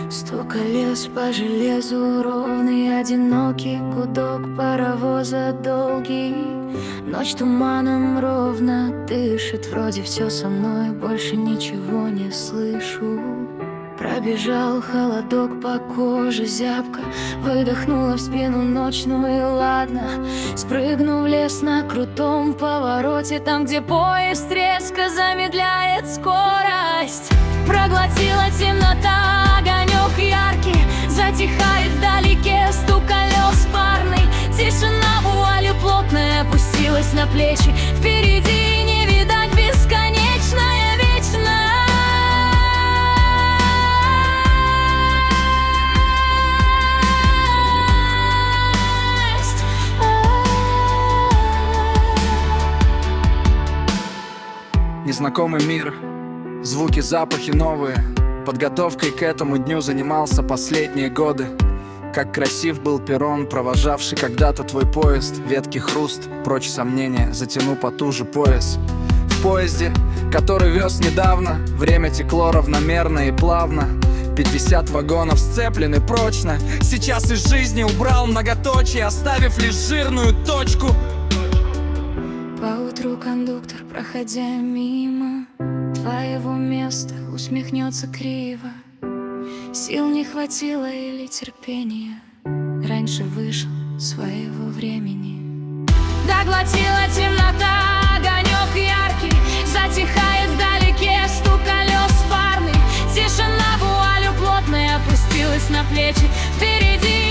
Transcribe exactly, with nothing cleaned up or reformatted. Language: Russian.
Стук колес по железу, ровный одинокий гудок паровоза долгий. Ночь туманом ровно дышит, вроде все со мной, больше ничего не слышу. Пробежал холодок по коже, зябко выдохнула в спину ночь, ну и ладно. Спрыгну в лес на крутом повороте, там, где поезд резко замедляет скорость. Проглотила темнота, огонек яркий, затихает вдалеке стук колес парный. Тишина вуалью плотная опустилась на плечи, впереди не видать бесконечная вечность. Незнакомый мир, звуки, запахи новые. Подготовкой к этому дню занимался последние годы. Как красив был перрон, провожавший когда-то твой поезд. Ветки хруст, прочь сомнения, затяну потуже пояс. В поезде, который вез недавно, время текло равномерно и плавно. Пятьдесят вагонов сцеплены прочно. Сейчас из жизни убрал многоточие, оставив лишь жирную точку. Поутру кондуктор, проходя мимо твоего места, усмехнется криво. Сил не хватило или терпения, раньше вышел своего времени. Доглотила темнота, огонек яркий, затихает вдалеке стук колес парный. Тишина вуалью плотной опустилась на плечи, впереди